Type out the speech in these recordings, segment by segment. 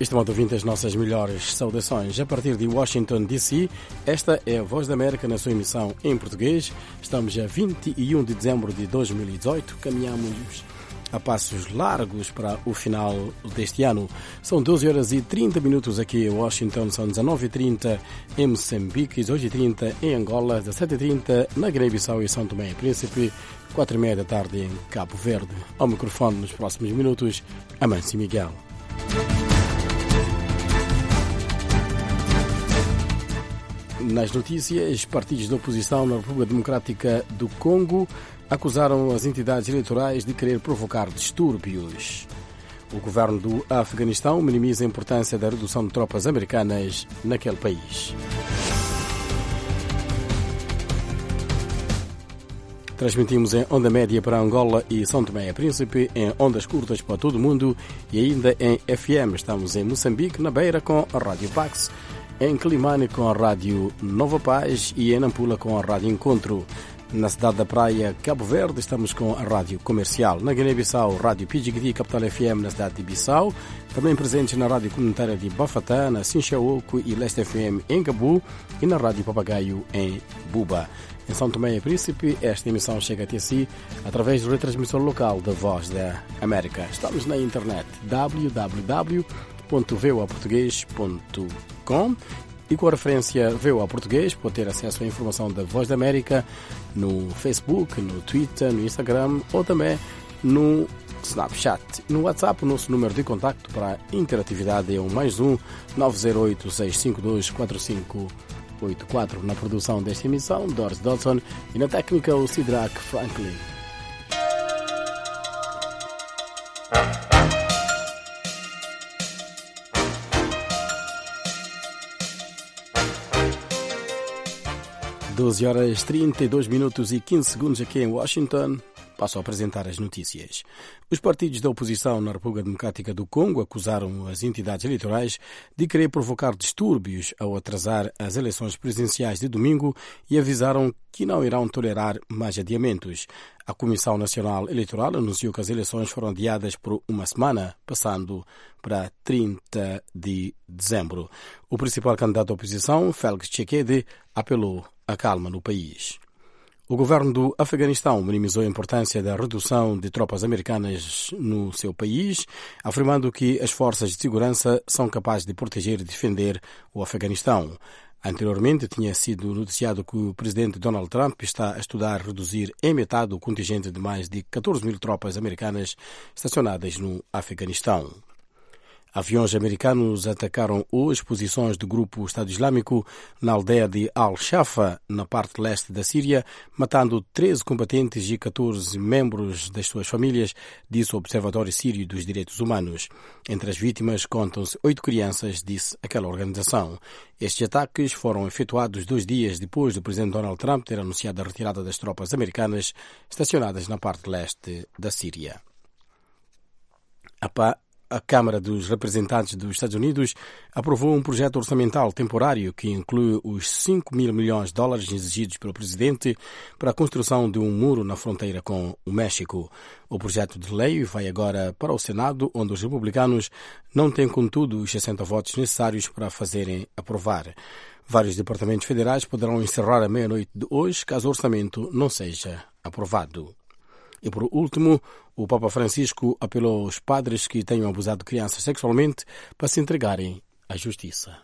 Estimado ouvinte, as nossas melhores saudações. A partir de Washington, D.C., esta é a Voz da América na sua emissão em português. Estamos a 21 de dezembro de 2018. Caminhamos a passos largos para o final deste ano. São 12 horas e 30 minutos aqui em Washington, são 19h30 em Moçambique, 18h30 em Angola, 17h30 na Guiné-Bissau e São Tomé e Príncipe, 4h30 da tarde em Cabo Verde. Ao microfone nos próximos minutos, Amâncio Miguel. Nas notícias, partidos da oposição na República Democrática do Congo acusaram as entidades eleitorais de querer provocar distúrbios. O governo do Afeganistão minimiza a importância da redução de tropas americanas naquele país. Transmitimos em onda média para Angola e São Tomé e Príncipe, em ondas curtas para todo o mundo e ainda em FM. Estamos em Moçambique, na Beira, com a Rádio Pax, em Climane com a Rádio Nova Paz e em Nampula com a Rádio Encontro. Na cidade da Praia, Cabo Verde, estamos com a Rádio Comercial. Na Guiné-Bissau, Rádio Pidgidi, Capital FM na cidade de Bissau. Também presentes na Rádio Comunitária de Bafatá, na Sinchaoco e Leste FM em Gabu e na Rádio Papagaio em Buba. Em São Tomé e Príncipe, esta emissão chega até si através do retransmissor local da Voz da América. Estamos na internet www.voaportugues.com e com a referência VOA Português pode ter acesso à informação da Voz da América no Facebook, no Twitter, no Instagram ou também no Snapchat. No WhatsApp, o nosso número de contacto para interatividade é o +1 908 652 4584. Na produção desta emissão, Doris Dodson, e na técnica, o Sidrak Franklin. Doze horas 32 minutos e 15 segundos aqui em Washington. Passo a apresentar as notícias. Os partidos da oposição na República Democrática do Congo acusaram as entidades eleitorais de querer provocar distúrbios ao atrasar as eleições presidenciais de domingo e avisaram que não irão tolerar mais adiamentos. A Comissão Nacional Eleitoral anunciou que as eleições foram adiadas por uma semana, passando para 30 de dezembro. O principal candidato da oposição, Félix Tshisekedi, apelou à calma no país. O governo do Afeganistão minimizou a importância da redução de tropas americanas no seu país, afirmando que as forças de segurança são capazes de proteger e defender o Afeganistão. Anteriormente, tinha sido noticiado que o presidente Donald Trump está a estudar reduzir em metade o contingente de mais de 14 mil tropas americanas estacionadas no Afeganistão. Aviões americanos atacaram hoje posições do grupo Estado Islâmico na aldeia de Al-Shafa, na parte leste da Síria, matando 13 combatentes e 14 membros das suas famílias, disse o Observatório Sírio dos Direitos Humanos. Entre as vítimas contam-se 8 crianças, disse aquela organização. Estes ataques foram efetuados 2 dias depois do presidente Donald Trump ter anunciado a retirada das tropas americanas estacionadas na parte leste da Síria. A Câmara dos Representantes dos Estados Unidos aprovou um projeto orçamental temporário que inclui os $5 mil milhões exigidos pelo presidente para a construção de um muro na fronteira com o México. O projeto de lei vai agora para o Senado, onde os republicanos não têm, contudo, os 60 votos necessários para fazerem aprovar. Vários departamentos federais poderão encerrar à meia-noite de hoje, caso o orçamento não seja aprovado. E por último, o Papa Francisco apelou aos padres que tenham abusado de crianças sexualmente para se entregarem à justiça.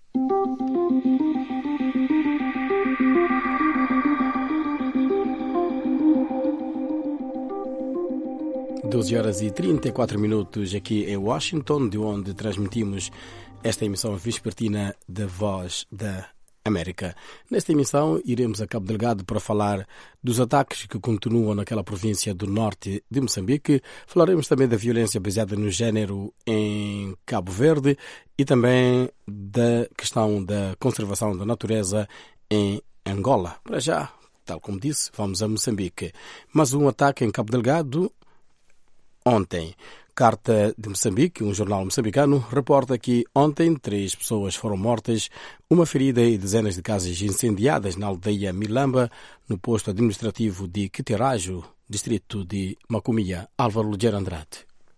12 horas e 34 minutos aqui em Washington, de onde transmitimos esta emissão vespertina da Voz da América. Nesta emissão, iremos a Cabo Delgado para falar dos ataques que continuam naquela província do norte de Moçambique. Falaremos também da violência baseada no género em Cabo Verde e também da questão da conservação da natureza em Angola. Para já, tal como disse, vamos a Moçambique. Mas um ataque em Cabo Delgado ontem. Carta de Moçambique, um jornal moçambicano, reporta que ontem 3 pessoas foram mortas, uma ferida e dezenas de casas incendiadas na aldeia Milamba, no posto administrativo de Quiterajo, distrito de Macomia. Álvaro Ligeiro Andrade.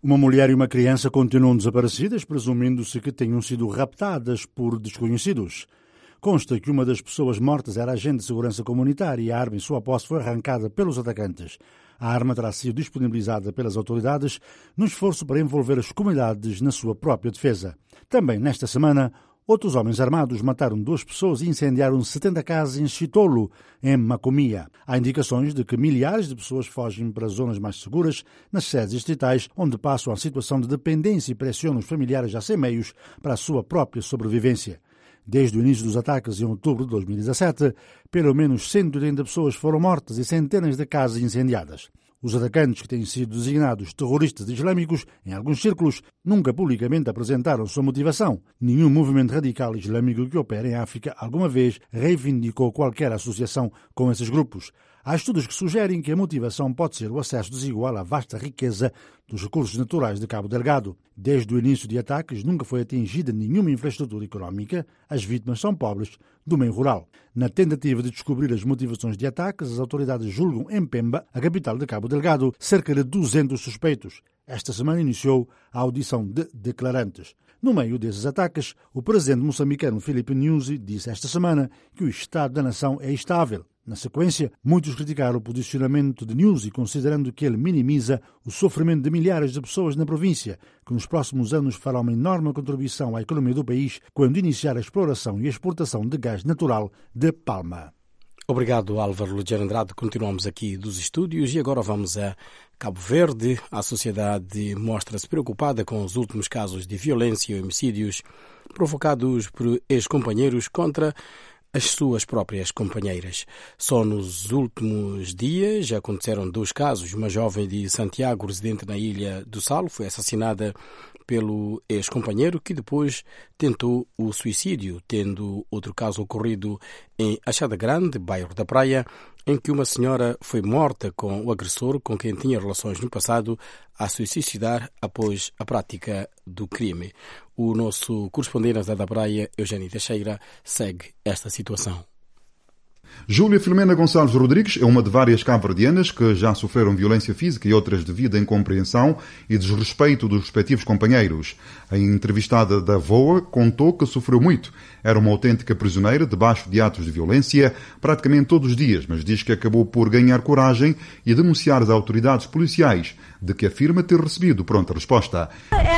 Uma mulher e uma criança continuam desaparecidas, presumindo-se que tenham sido raptadas por desconhecidos. Consta que uma das pessoas mortas era agente de segurança comunitária e a arma em sua posse foi arrancada pelos atacantes. A arma terá sido disponibilizada pelas autoridades no esforço para envolver as comunidades na sua própria defesa. Também nesta semana, outros homens armados mataram 2 pessoas e incendiaram 70 casas em Chitolo, em Macomia. Há indicações de que milhares de pessoas fogem para zonas mais seguras, nas sedes distritais, onde passam a situação de dependência e pressionam os familiares já sem meios para a sua própria sobrevivência. Desde o início dos ataques em outubro de 2017, pelo menos 180 pessoas foram mortas e centenas de casas incendiadas. Os atacantes, que têm sido designados terroristas islâmicos em alguns círculos, nunca publicamente apresentaram sua motivação. Nenhum movimento radical islâmico que opera em África alguma vez reivindicou qualquer associação com esses grupos. Há estudos que sugerem que a motivação pode ser o acesso desigual à vasta riqueza dos recursos naturais de Cabo Delgado. Desde o início de ataques, nunca foi atingida nenhuma infraestrutura económica. As vítimas são pobres do meio rural. Na tentativa de descobrir as motivações de ataques, as autoridades julgam em Pemba, a capital de Cabo Delgado, cerca de 200 suspeitos. Esta semana iniciou a audição de declarantes. No meio desses ataques, o presidente moçambicano Filipe Nyusi disse esta semana que o estado da nação é estável. Na sequência, muitos criticaram o posicionamento de Nyusi, considerando que ele minimiza o sofrimento de milhares de pessoas na província, que nos próximos anos fará uma enorme contribuição à economia do país quando iniciar a exploração e a exportação de gás natural de palma. Obrigado, Álvaro Luciano Andrade. Continuamos aqui dos estúdios e agora vamos a Cabo Verde. A sociedade mostra-se preocupada com os últimos casos de violência e homicídios provocados por ex-companheiros contra as suas próprias companheiras. Só nos últimos dias já aconteceram 2 casos. Uma jovem de Santiago, residente na Ilha do Sal, foi assassinada pelo ex-companheiro que depois tentou o suicídio, tendo outro caso ocorrido em Achada Grande, bairro da Praia, em que uma senhora foi morta com o agressor com quem tinha relações no passado a se suicidar após a prática do crime. O nosso correspondente da Praia, Eugênio Teixeira, segue esta situação. Júlia Filomena Gonçalves Rodrigues é uma de várias cabo-verdianas que já sofreram violência física e outras devido à incompreensão e desrespeito dos respectivos companheiros. A entrevistada da VOA contou que sofreu muito. Era uma autêntica prisioneira debaixo de atos de violência praticamente todos os dias, mas diz que acabou por ganhar coragem e denunciar as autoridades policiais, de que afirma ter recebido pronta resposta.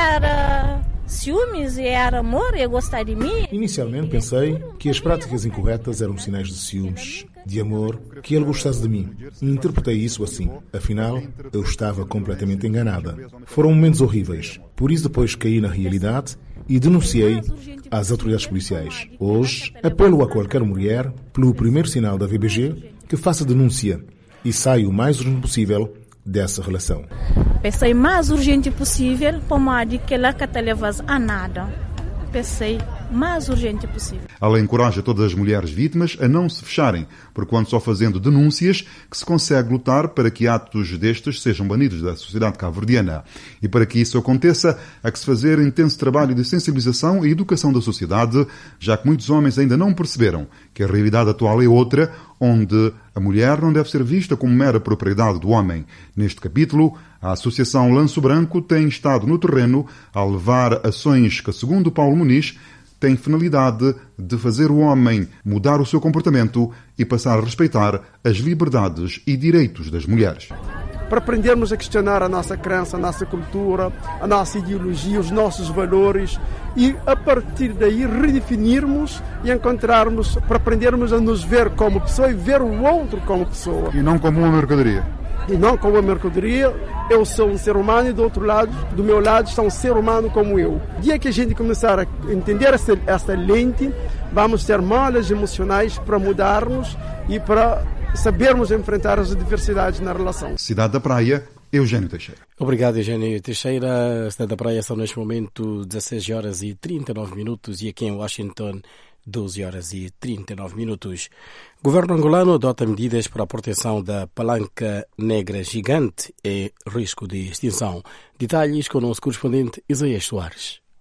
Era ciúmes e era amor, eu gostar de mim. Inicialmente pensei que as práticas incorretas eram sinais de ciúmes, de amor, que ele gostasse de mim. E interpretei isso assim. Afinal, eu estava completamente enganada. Foram momentos horríveis. Por isso depois caí na realidade e denunciei às autoridades policiais. Hoje, apelo a qualquer mulher, pelo primeiro sinal da VBG, que faça denúncia e saia o mais urgente possível dessa relação. Pensei mais urgente possível, para que ela que te levas a nada. Pensei mais urgente possível. Ela encoraja todas as mulheres vítimas a não se fecharem, porquanto só fazendo denúncias que se consegue lutar para que atos destes sejam banidos da sociedade cabo-verdiana. E para que isso aconteça, há que se fazer intenso trabalho de sensibilização e educação da sociedade, já que muitos homens ainda não perceberam que a realidade atual é outra, onde a mulher não deve ser vista como mera propriedade do homem. Neste capítulo, a Associação Lanço Branco tem estado no terreno a levar ações que, segundo Paulo Muniz, têm finalidade de fazer o homem mudar o seu comportamento e passar a respeitar as liberdades e direitos das mulheres. Para aprendermos a questionar a nossa crença, a nossa cultura, a nossa ideologia, os nossos valores e, a partir daí, redefinirmos e encontrarmos, para aprendermos a nos ver como pessoa e ver o outro como pessoa. E não como uma mercadoria. E não como uma mercadoria. Eu sou um ser humano e do outro lado, do meu lado, está um ser humano como eu. No dia que a gente começar a entender essa lente, vamos ter malhas emocionais para mudarmos e para sabermos enfrentar as adversidades na relação. Cidade da Praia, Eugênio Teixeira. Obrigado, Eugênio Teixeira. Cidade da Praia são neste momento 16 horas e 39 minutos e aqui em Washington 12 horas e 39 minutos. O governo angolano adota medidas para a proteção da palanca negra gigante em risco de extinção. Detalhes com o nosso correspondente Isaías Soares.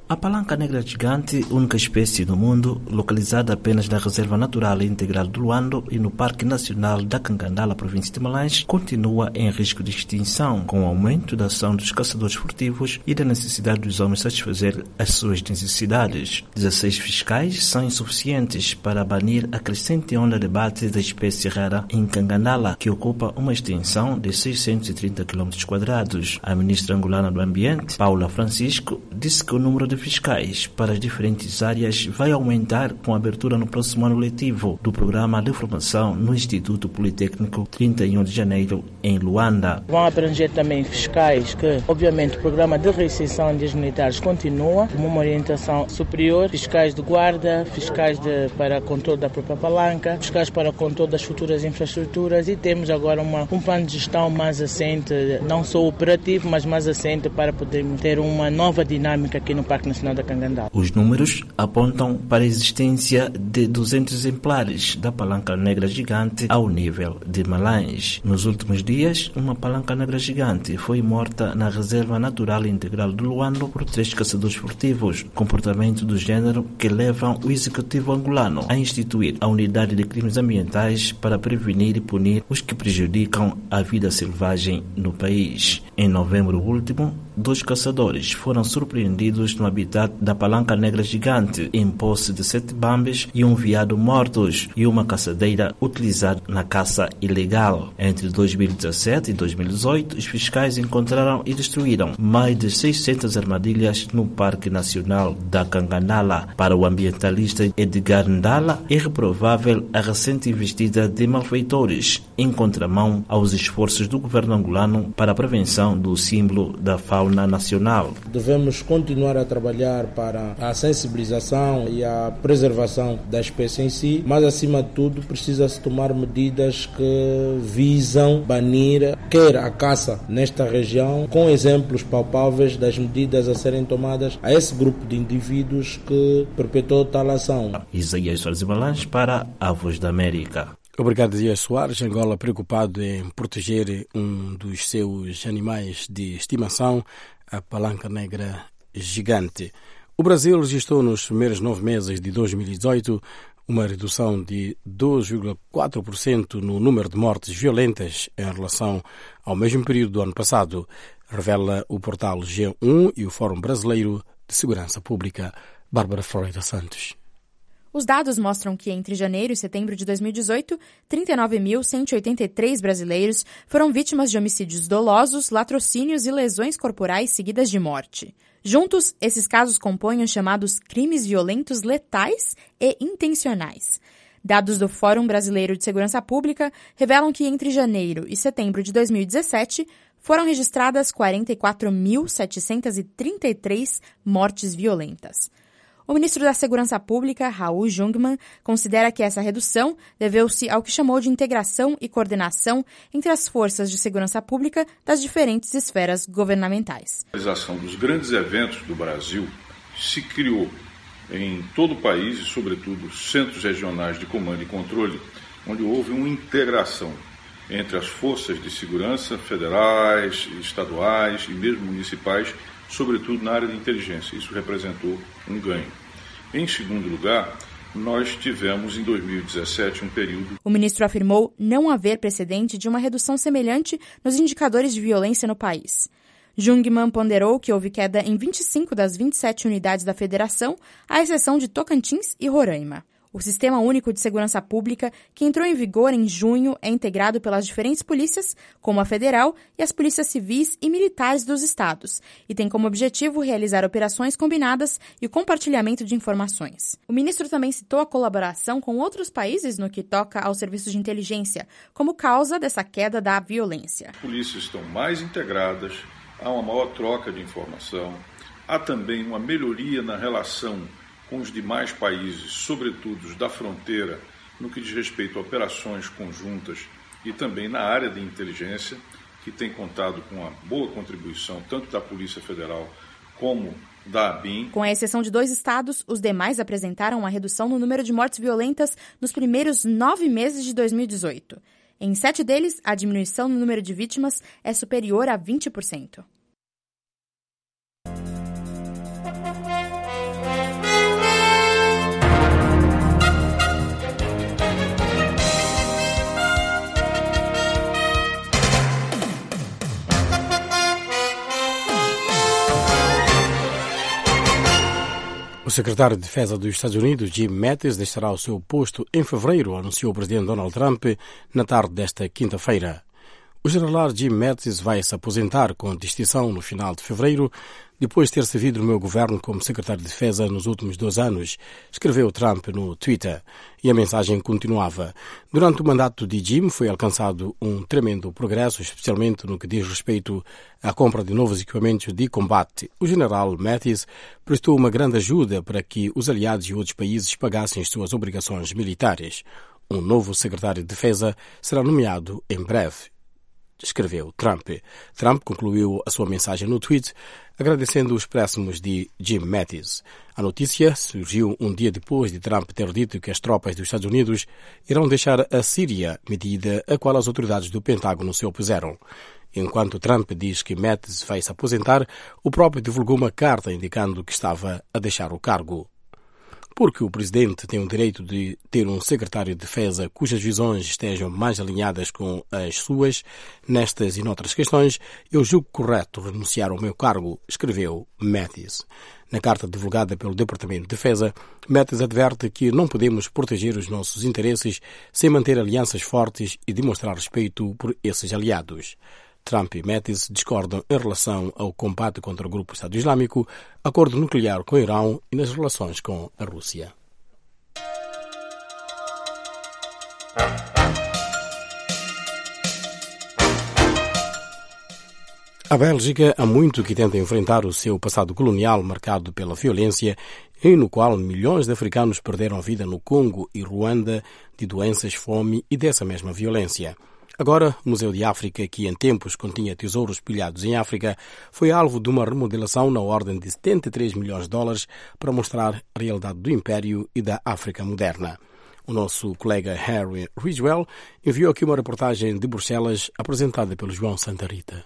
A palanca negra gigante, única espécie no mundo, localizada apenas na Reserva Natural Integral do Luando e no Parque Nacional da Cangandala, província de Malães, continua em risco de extinção, com o aumento da ação dos caçadores furtivos e da necessidade dos homens satisfazer as suas necessidades. 16 fiscais são insuficientes para banir a crescente onda de abate da espécie rara em Cangandala, que ocupa uma extensão de 630 km². A ministra angolana do Ambiente, Paula Francisco, disse que o número de fiscais para as diferentes áreas vai aumentar com a abertura no próximo ano letivo do programa de formação no Instituto Politécnico 31 de Janeiro, em Luanda. Vão abranger também fiscais que, obviamente, o programa de recepção de militares continua, como uma orientação superior, fiscais de guarda, fiscais para controle da própria palanca, fiscais para controle das futuras infraestruturas, e temos agora um plano de gestão mais assente, não só operativo, mas mais assente para poder ter uma nova dinâmica aqui no Parque Nacional da Cangandala. Os números apontam para a existência de 200 exemplares da palanca negra gigante ao nível de Malães. Nos últimos dias, uma palanca negra gigante foi morta na Reserva Natural Integral do Luando por 3 caçadores furtivos, comportamento do género que levam o executivo angolano a instituir a Unidade de Crimes Ambientais para prevenir e punir os que prejudicam a vida selvagem no país. Em novembro último, 2 caçadores foram surpreendidos no habitat da palanca negra gigante, em posse de 7 bambes e um veado mortos e uma caçadeira utilizada na caça ilegal. Entre 2017 e 2018, os fiscais encontraram e destruíram mais de 600 armadilhas no Parque Nacional da Cangandala. Para o ambientalista Edgar Ndala, é reprovável a recente investida de malfeitores em contramão aos esforços do governo angolano para a prevenção do símbolo da fauna nacional. Devemos continuar a trabalhar para a sensibilização e a preservação da espécie em si, mas acima de tudo precisa-se tomar medidas que visam banir quer a caça nesta região, com exemplos palpáveis das medidas a serem tomadas a esse grupo de indivíduos que perpetuou tal ação. Isaías Soares Malães para a Voz da América. Obrigado, Isaías Soares. Angola preocupado em proteger um dos seus animais de estimação, a palanca negra gigante. O Brasil registrou nos primeiros 9 meses de 2018 uma redução de 2,4% no número de mortes violentas em relação ao mesmo período do ano passado, revela o portal G1 e o Fórum Brasileiro de Segurança Pública. Bárbara Florida Santos. Os dados mostram que entre janeiro e setembro de 2018, 39.183 brasileiros foram vítimas de homicídios dolosos, latrocínios e lesões corporais seguidas de morte. Juntos, esses casos compõem os chamados crimes violentos letais e intencionais. Dados do Fórum Brasileiro de Segurança Pública revelam que entre janeiro e setembro de 2017 foram registradas 44.733 mortes violentas. O ministro da Segurança Pública, Raul Jungmann, considera que essa redução deveu-se ao que chamou de integração e coordenação entre as forças de segurança pública das diferentes esferas governamentais. A realização dos grandes eventos do Brasil se criou em todo o país e, sobretudo, centros regionais de comando e controle, onde houve uma integração entre as forças de segurança federais, estaduais e mesmo municipais, sobretudo na área de inteligência. Isso representou um ganho. Em segundo lugar, nós tivemos em 2017 um período... O ministro afirmou não haver precedente de uma redução semelhante nos indicadores de violência no país. Jungmann ponderou que houve queda em 25 das 27 unidades da federação, à exceção de Tocantins e Roraima. O Sistema Único de Segurança Pública, que entrou em vigor em junho, é integrado pelas diferentes polícias, como a federal e as polícias civis e militares dos estados, e tem como objetivo realizar operações combinadas e o compartilhamento de informações. O ministro também citou a colaboração com outros países no que toca aos serviços de inteligência, como causa dessa queda da violência. As polícias estão mais integradas, há uma maior troca de informação, há também uma melhoria na relação com os demais países, sobretudo os da fronteira, no que diz respeito a operações conjuntas e também na área de inteligência, que tem contado com uma boa contribuição tanto da Polícia Federal como da ABIN. Com a exceção de 2 estados, os demais apresentaram uma redução no número de mortes violentas nos primeiros 9 meses de 2018. Em 7 deles, a diminuição no número de vítimas é superior a 20%. O secretário de Defesa dos Estados Unidos, Jim Mattis, deixará o seu posto em fevereiro, anunciou o presidente Donald Trump na tarde desta quinta-feira. O general Jim Mattis vai se aposentar com distinção no final de fevereiro, depois de ter servido no meu governo como secretário de Defesa nos últimos 2 anos, escreveu Trump no Twitter. E a mensagem continuava. Durante o mandato de Jim foi alcançado um tremendo progresso, especialmente no que diz respeito à compra de novos equipamentos de combate. O general Mattis prestou uma grande ajuda para que os aliados e outros países pagassem as suas obrigações militares. Um novo secretário de Defesa será nomeado em breve, escreveu Trump. Trump concluiu a sua mensagem no tweet, agradecendo os préstimos de Jim Mattis. A notícia surgiu um dia depois de Trump ter dito que as tropas dos Estados Unidos irão deixar a Síria, medida a qual as autoridades do Pentágono se opuseram. Enquanto Trump diz que Mattis vai se aposentar, o próprio divulgou uma carta indicando que estava a deixar o cargo. Porque o presidente tem o direito de ter um secretário de defesa cujas visões estejam mais alinhadas com as suas, nestas e noutras questões, eu julgo correto renunciar ao meu cargo, escreveu Mattis. Na carta divulgada pelo Departamento de Defesa, Mattis adverte que não podemos proteger os nossos interesses sem manter alianças fortes e demonstrar respeito por esses aliados. Trump e Mattis discordam em relação ao combate contra o grupo Estado Islâmico, acordo nuclear com o Irão e nas relações com a Rússia. A Bélgica há muito que tenta enfrentar o seu passado colonial marcado pela violência e no qual milhões de africanos perderam a vida no Congo e Ruanda de doenças, fome e dessa mesma violência. Agora, o Museu de África, que em tempos continha tesouros pilhados em África, foi alvo de uma remodelação na ordem de 73 milhões de dólares para mostrar a realidade do Império e da África moderna. O nosso colega Harry Ridgewell enviou aqui uma reportagem de Bruxelas apresentada pelo João Santa Rita.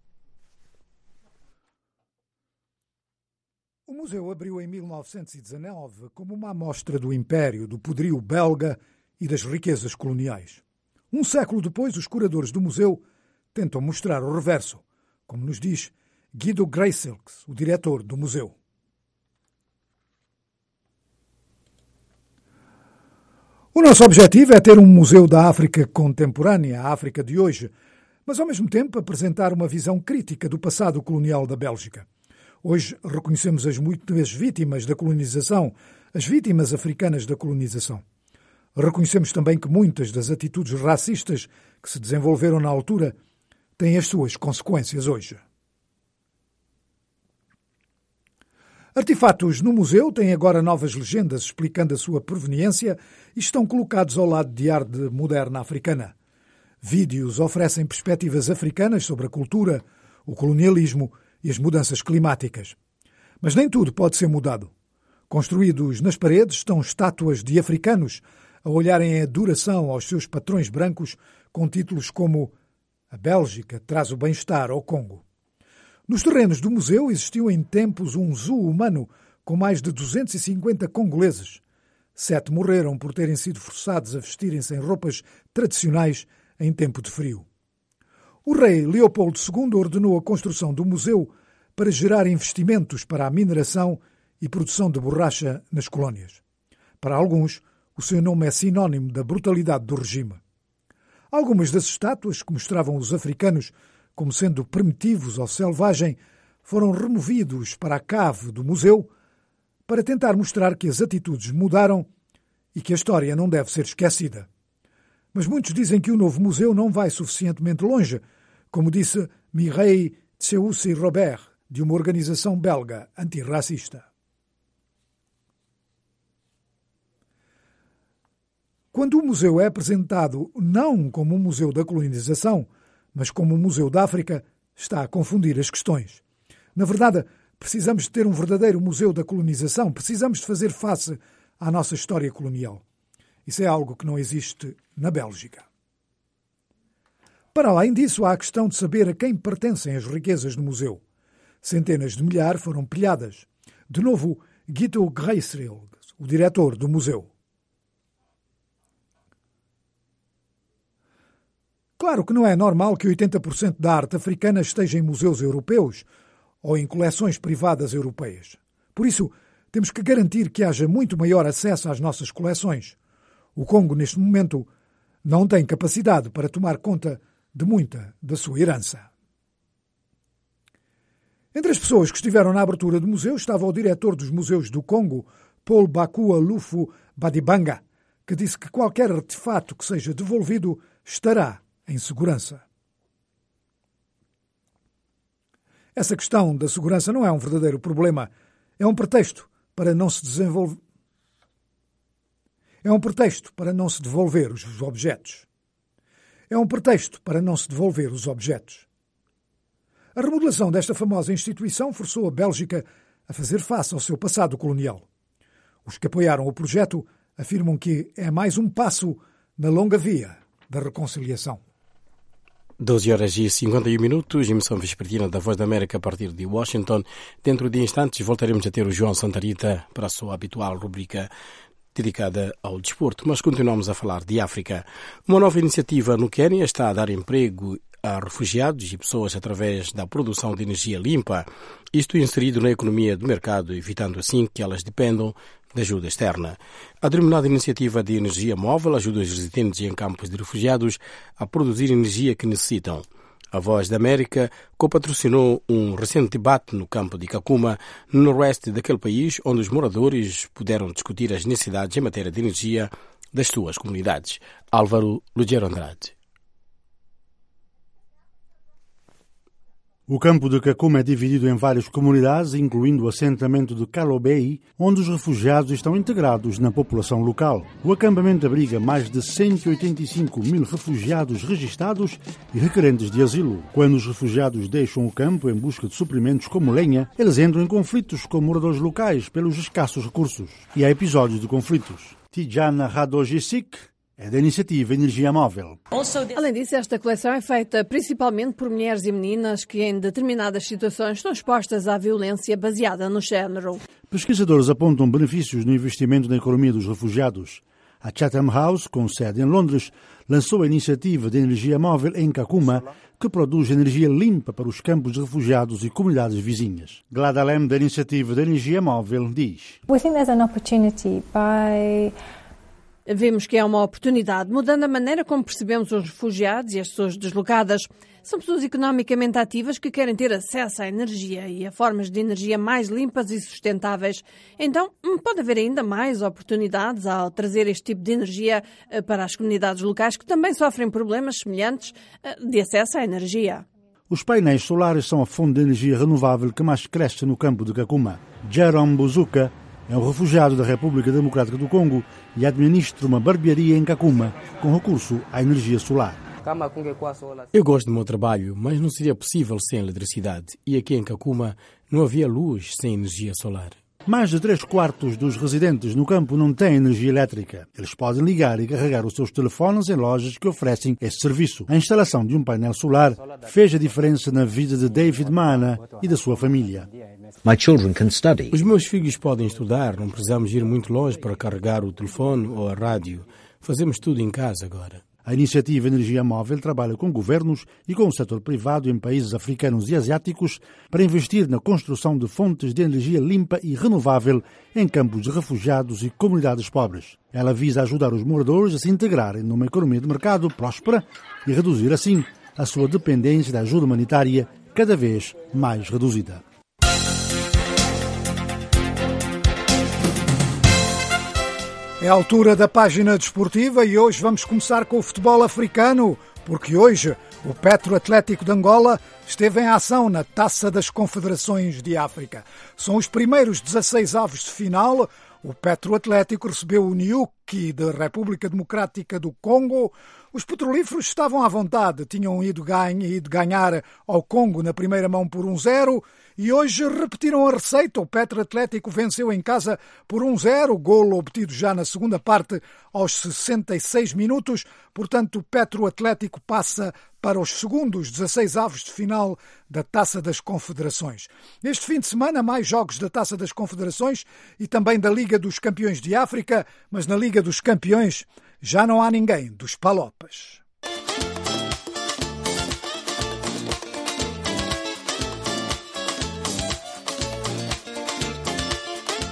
O museu abriu em 1919 como uma amostra do Império, do poderio belga e das riquezas coloniais. Um século depois, os curadores do museu tentam mostrar o reverso, como nos diz Guido Greiselks, o diretor do museu. O nosso objetivo é ter um museu da África contemporânea, a África de hoje, mas ao mesmo tempo apresentar uma visão crítica do passado colonial da Bélgica. Hoje reconhecemos as muitas vítimas da colonização, as vítimas africanas da colonização. Reconhecemos também que muitas das atitudes racistas que se desenvolveram na altura têm as suas consequências hoje. Artefatos no museu têm agora novas legendas explicando a sua proveniência e estão colocados ao lado de arte moderna africana. Vídeos oferecem perspectivas africanas sobre a cultura, o colonialismo e as mudanças climáticas. Mas nem tudo pode ser mudado. Construídos nas paredes estão estátuas de africanos a olharem em adoração aos seus patrões brancos com títulos como A Bélgica traz o bem-estar ao Congo. Nos terrenos do museu existiu em tempos um zoo humano com mais de 250 congoleses. 7 morreram por terem sido forçados a vestirem-se em roupas tradicionais em tempo de frio. O rei Leopoldo II ordenou a construção do museu para gerar investimentos para a mineração e produção de borracha nas colónias. Para alguns, o seu nome é sinónimo da brutalidade do regime. Algumas das estátuas que mostravam os africanos como sendo primitivos ou selvagem foram removidos para a cave do museu para tentar mostrar que as atitudes mudaram e que a história não deve ser esquecida. Mas muitos dizem que o novo museu não vai suficientemente longe, como disse Mireille Tseoussi-Robert, de uma organização belga antirracista. Quando o museu é apresentado não como um museu da colonização, mas como um museu da África, está a confundir as questões. Na verdade, precisamos de ter um verdadeiro museu da colonização, precisamos de fazer face à nossa história colonial. Isso é algo que não existe na Bélgica. Para além disso, há a questão de saber a quem pertencem as riquezas do museu. Centenas de milhares foram pilhadas. De novo, Guido Greiselks, o diretor do museu. Claro que não é normal que 80% da arte africana esteja em museus europeus ou em coleções privadas europeias. Por isso, Temos que garantir que haja muito maior acesso às nossas coleções. O Congo, neste momento, não tem capacidade para tomar conta de muita da sua herança. Entre as pessoas que estiveram na abertura do museu estava o diretor dos museus do Congo, Paul Bakua Lufu Badibanga, que disse que qualquer artefato que seja devolvido estará em segurança. Essa questão da segurança não é um verdadeiro problema, é um pretexto para não se desenvolver. É um pretexto para não se devolver os objetos. É um pretexto para não se devolver os objetos. A remodelação desta famosa instituição forçou a Bélgica a fazer face ao seu passado colonial. Os que apoiaram o projeto afirmam que é mais um passo na longa via da reconciliação. 12h51, emissão vespertina da Voz da América a partir de Washington. Dentro de instantes voltaremos a ter o João Santarita para a sua habitual rubrica dedicada ao desporto, mas continuamos a falar de África. Uma nova iniciativa no Quênia está a dar emprego a refugiados e pessoas através da produção de energia limpa, isto inserido na economia do mercado, evitando assim que elas dependam de ajuda externa. A denominada iniciativa de energia móvel ajuda os residentes em campos de refugiados a produzir energia que necessitam. A Voz da América copatrocinou um recente debate no campo de Kakuma, no noroeste daquele país, onde os moradores puderam discutir as necessidades em matéria de energia das suas comunidades. Álvaro Lugero Andrade. O campo de Kakuma é dividido em várias comunidades, incluindo o assentamento de Kalobei, onde os refugiados estão integrados na população local. O acampamento abriga mais de 185 mil refugiados registados e requerentes de asilo. Quando os refugiados deixam o campo em busca de suprimentos como lenha, eles entram em conflitos com moradores locais pelos escassos recursos. E há episódios de conflitos. Tijana Radojicic é da iniciativa Energia Móvel. Além disso, esta coleção é feita principalmente por mulheres e meninas que em determinadas situações estão expostas à violência baseada no género. Pesquisadores apontam benefícios no investimento na economia dos refugiados. A Chatham House, com sede em Londres, lançou a iniciativa de energia móvel em Kakuma, que produz energia limpa para os campos de refugiados e comunidades vizinhas. Gladalem, da iniciativa de energia móvel, diz: We think there's an opportunity by Vemos que é uma oportunidade, mudando a maneira como percebemos os refugiados e as pessoas deslocadas. São pessoas economicamente ativas que querem ter acesso à energia e a formas de energia mais limpas e sustentáveis. Então, pode haver ainda mais oportunidades ao trazer este tipo de energia para as comunidades locais que também sofrem problemas semelhantes de acesso à energia. Os painéis solares são a fonte de energia renovável que mais cresce no campo de Kakuma. Jerome Buzuka é um refugiado da República Democrática do Congo e administra uma barbearia em Kakuma com recurso à energia solar. Eu gosto do meu trabalho, mas não seria possível sem eletricidade. E aqui em Kakuma não havia luz sem energia solar. Mais de 3/4 dos residentes no campo não têm energia elétrica. Eles podem ligar e carregar os seus telefones em lojas que oferecem este serviço. A instalação de um painel solar fez a diferença na vida de David Mana e da sua família. Os meus filhos podem estudar, não precisamos ir muito longe para carregar o telefone ou a rádio. Fazemos tudo em casa agora. A iniciativa Energia Móvel trabalha com governos e com o setor privado em países africanos e asiáticos para investir na construção de fontes de energia limpa e renovável em campos de refugiados e comunidades pobres. Ela visa ajudar os moradores a se integrarem numa economia de mercado próspera e reduzir, assim, a sua dependência da ajuda humanitária cada vez mais reduzida. É a altura da página desportiva e hoje vamos começar com o futebol africano, porque hoje o Petro Atlético de Angola esteve em ação na Taça das Confederações de África. São os primeiros 16 avos de final. O Petro Atlético recebeu o Niuki da República Democrática do Congo. Os petrolíferos estavam à vontade, tinham ido ganhar ao Congo na primeira mão por 1-0 e hoje repetiram a receita. O Petro Atlético venceu em casa por 1-0, golo obtido já na segunda parte aos 66 minutos. Portanto, o Petro Atlético passa para os segundos 16 avos de final da Taça das Confederações. Este fim de semana, mais jogos da Taça das Confederações e também da Liga dos Campeões de África, mas na Liga dos Campeões já não há ninguém dos Palopas.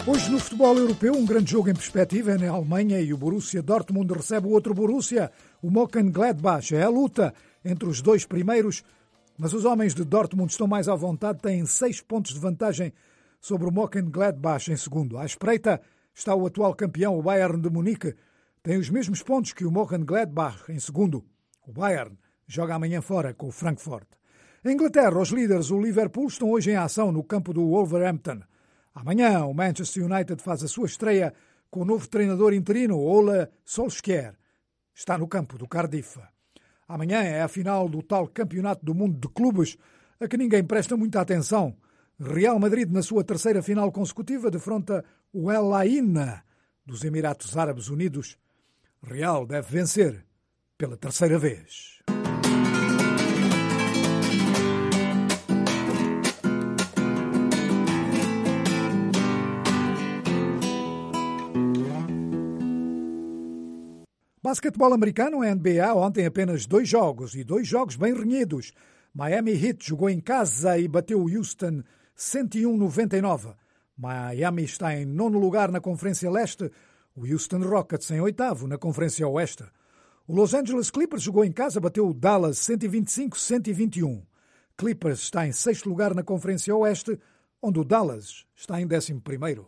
Hoje no futebol europeu, um grande jogo em perspectiva é na Alemanha e o Borussia Dortmund recebe o outro Borussia, o Mönchengladbach. É a luta entre os dois primeiros, mas os homens de Dortmund estão mais à vontade, têm 6 pontos de vantagem sobre o Mönchengladbach em segundo. À espreita está o atual campeão, o Bayern de Munique. Tem os mesmos pontos que o Mönchengladbach em segundo. O Bayern joga amanhã fora com o Frankfurt. Em Inglaterra, os líderes, o Liverpool, estão hoje em ação no campo do Wolverhampton. Amanhã, o Manchester United faz a sua estreia com o novo treinador interino, Ole Solskjaer. Está no campo do Cardiff. Amanhã é a final do tal Campeonato do Mundo de Clubes, a que ninguém presta muita atenção. Real Madrid, na sua terceira final consecutiva, defronta o El Ain dos Emirados Árabes Unidos. Real deve vencer pela terceira vez. Basquetebol americano, a NBA, ontem apenas 2 jogos e 2 jogos bem renhidos. Miami Heat jogou em casa e bateu o Houston 101-99. Miami está em 9º lugar na Conferência Leste, o Houston Rockets em 8º na Conferência Oeste. O Los Angeles Clippers jogou em casa, bateu o Dallas 125-121. Clippers está em 6º lugar na Conferência Oeste, onde o Dallas está em 11º.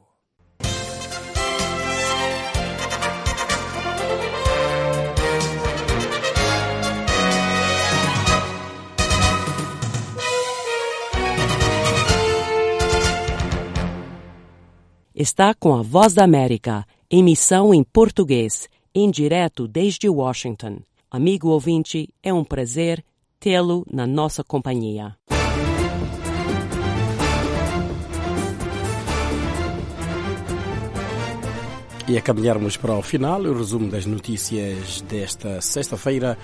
Está com a Voz da América, emissão em português, em direto desde Washington. Amigo ouvinte, é um prazer tê-lo na nossa companhia. E a caminharmos para o final, o resumo das notícias desta sexta-feira,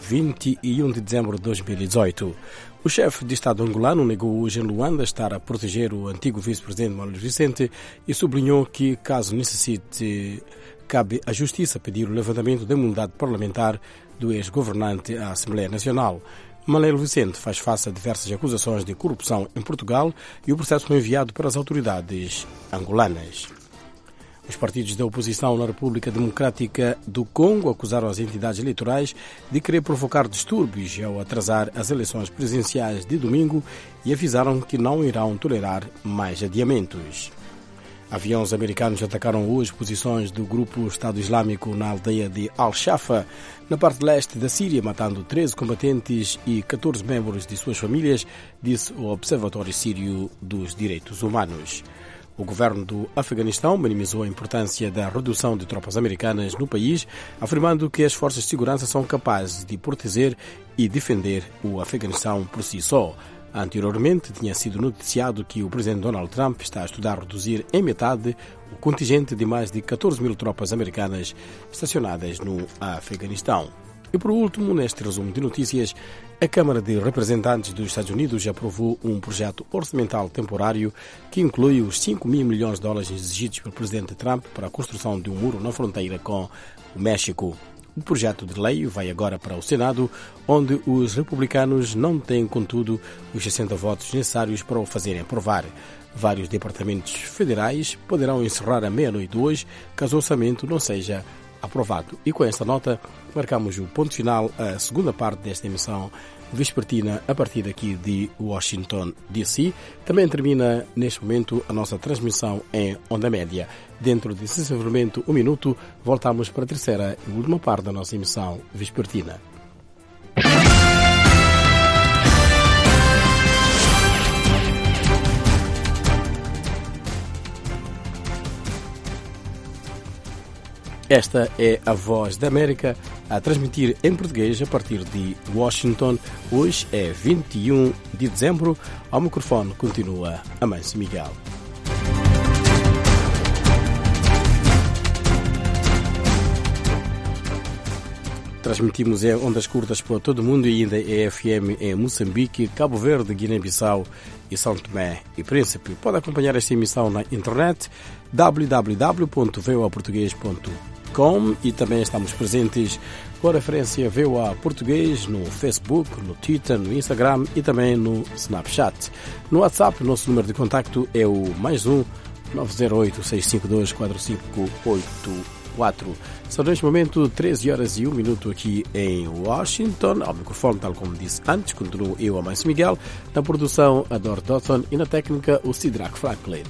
21 de dezembro de 2018. O chefe de Estado angolano negou hoje em Luanda estar a proteger o antigo vice-presidente Manuel Vicente e sublinhou que, caso necessite, cabe à Justiça pedir o levantamento da imunidade parlamentar do ex-governante à Assembleia Nacional. Manuel Vicente faz face a diversas acusações de corrupção em Portugal e o processo foi enviado para as autoridades angolanas. Os partidos da oposição na República Democrática do Congo acusaram as entidades eleitorais de querer provocar distúrbios ao atrasar as eleições presidenciais de domingo e avisaram que não irão tolerar mais adiamentos. Aviões americanos atacaram hoje posições do grupo Estado Islâmico na aldeia de Al-Shafa, na parte leste da Síria, matando 13 combatentes e 14 membros de suas famílias, disse o Observatório Sírio dos Direitos Humanos. O governo do Afeganistão minimizou a importância da redução de tropas americanas no país, afirmando que as forças de segurança são capazes de proteger e defender o Afeganistão por si só. Anteriormente, tinha sido noticiado que o presidente Donald Trump está a estudar reduzir em metade o contingente de mais de 14 mil tropas americanas estacionadas no Afeganistão. E por último, neste resumo de notícias, a Câmara de Representantes dos Estados Unidos aprovou um projeto orçamental temporário que inclui os 5 mil milhões de dólares exigidos pelo presidente Trump para a construção de um muro na fronteira com o México. O projeto de lei vai agora para o Senado, onde os republicanos não têm, contudo, os 60 votos necessários para o fazerem aprovar. Vários departamentos federais poderão encerrar à meia-noite hoje, caso o orçamento não seja aprovado. E com esta nota, marcamos o ponto final à segunda parte desta emissão vespertina a partir daqui de Washington, D.C. Também termina neste momento a nossa transmissão em onda média. Dentro de sensivelmente um minuto, voltamos para a terceira e última parte da nossa emissão vespertina. Esta é a Voz da América a transmitir em português a partir de Washington. Hoje é 21 de dezembro. Ao microfone continua Amâncio Miguel. Transmitimos em ondas curtas para todo o mundo e ainda é FM em Moçambique, Cabo Verde, Guiné-Bissau e São Tomé e Príncipe. Pode acompanhar esta emissão na internet www.voaportugues.com e também estamos presentes com a referência VOA Português no Facebook, no Twitter, no Instagram e também no Snapchat. No WhatsApp, nosso número de contacto é o +1 908-652-4584. São neste momento 13 horas e 1 minuto aqui em Washington. Ao microfone, tal como disse antes, continuo eu, Amâncio Miguel, na produção a Dor Dotson e na técnica o Sidrak Franklin.